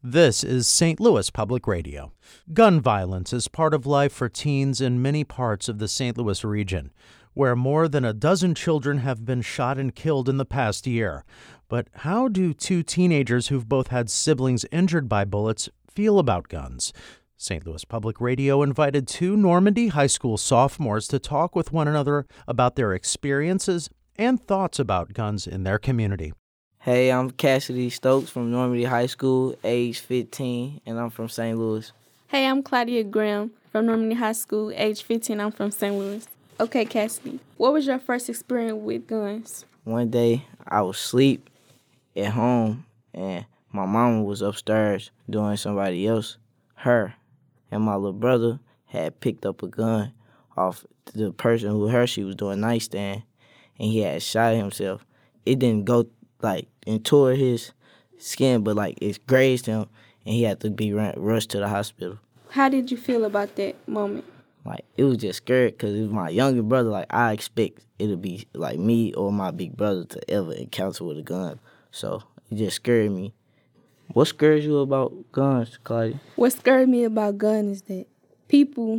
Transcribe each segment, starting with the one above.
This is St. Louis Public Radio. Gun violence is part of life for teens in many parts of the St. Louis region, where more than a dozen children have been shot and killed in the past year. But how do two teenagers who've both had siblings injured by bullets feel about guns? St. Louis Public Radio invited two Normandy High School sophomores to talk with one another about their experiences and thoughts about guns in their community. Hey, I'm Cassidy Stokes from Normandy High School, age 15, and I'm from St. Louis. Hey, I'm Claudia Graham from Normandy High School, age 15, I'm from St. Louis. Okay, Cassidy, what was your first experience with guns? One day, I was asleep at home, and my mama was upstairs doing somebody else, her, and my little brother had picked up a gun off the person who she was doing nightstand, and he had shot himself. It didn't go and tore his skin, but it grazed him, and he had to be rushed to the hospital. How did you feel about that moment? It was just scared because it was my younger brother. I expect it'll be me or my big brother to ever encounter with a gun. So it just scared me. What scares you about guns, Claudia? What scared me about guns is that people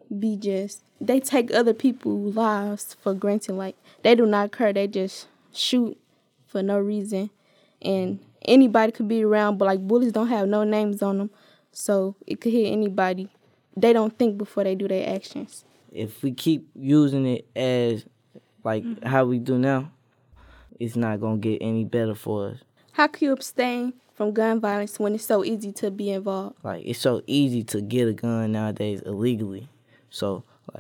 they take other people's lives for granted. They do not care. They just shoot for no reason, and anybody could be around, but bullets don't have no names on them, so it could hit anybody. They don't think before they do their actions. If we keep using it as how we do now, it's not gonna get any better for us. How can you abstain from gun violence when it's so easy to be involved? It's so easy to get a gun nowadays illegally, so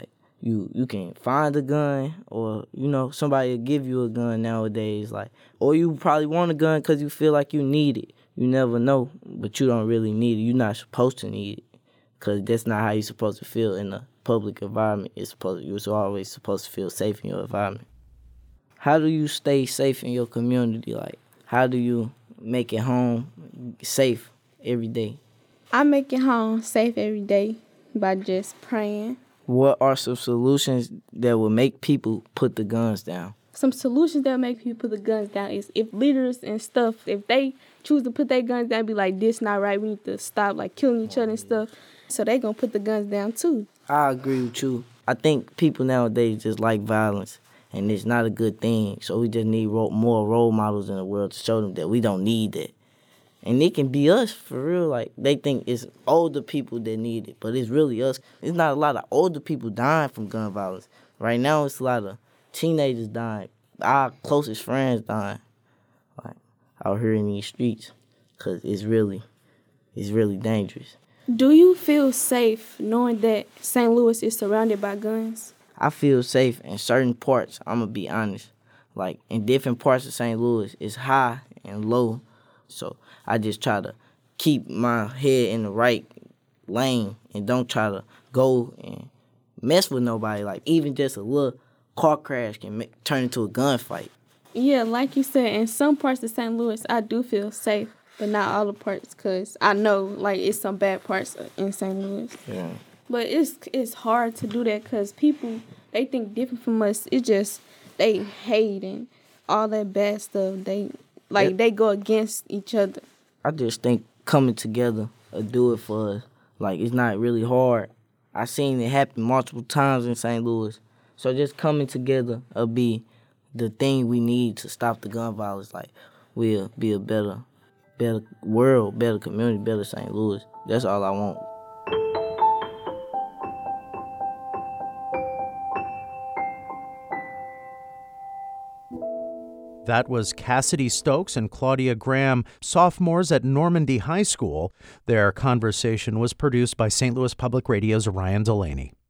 You can find a gun, or, somebody will give you a gun nowadays. Or you probably want a gun because you feel like you need it. You never know, but you don't really need it. You're not supposed to need it because that's not how you're supposed to feel in a public environment. You're always supposed to feel safe in your environment. How do you stay safe in your community? How do you make it home safe every day? I make it home safe every day by just praying. What are some solutions that will make people put the guns down? Some solutions that make people put the guns down is if leaders and stuff, if they choose to put their guns down, be this not right, we need to stop killing each other and stuff. So they gonna put the guns down too. I agree with you. I think people nowadays just like violence, and it's not a good thing. So we just need more role models in the world to show them that we don't need that. And it can be us, for real. They think it's older people that need it, but it's really us. It's not a lot of older people dying from gun violence. Right now, it's a lot of teenagers dying. Our closest friends dying, out here in these streets, because it's really dangerous. Do you feel safe knowing that St. Louis is surrounded by guns? I feel safe in certain parts, I'm going to be honest. In different parts of St. Louis, it's high and low. So I just try to keep my head in the right lane and don't try to go and mess with nobody. Even just a little car crash can turn into a gunfight. Yeah, like you said, in some parts of St. Louis, I do feel safe, but not all the parts, because I know, it's some bad parts in St. Louis. Yeah. But it's hard to do that because people, they think different from us. It's just they hate and all that bad stuff. They go against each other. I just think coming together will do it for us. It's not really hard. I seen it happen multiple times in St. Louis. So just coming together will be the thing we need to stop the gun violence. We'll be a better world, better community, better St. Louis. That's all I want. That was Cassidy Stokes and Claudia Graham, sophomores at Normandy High School. Their conversation was produced by St. Louis Public Radio's Ryan Delaney.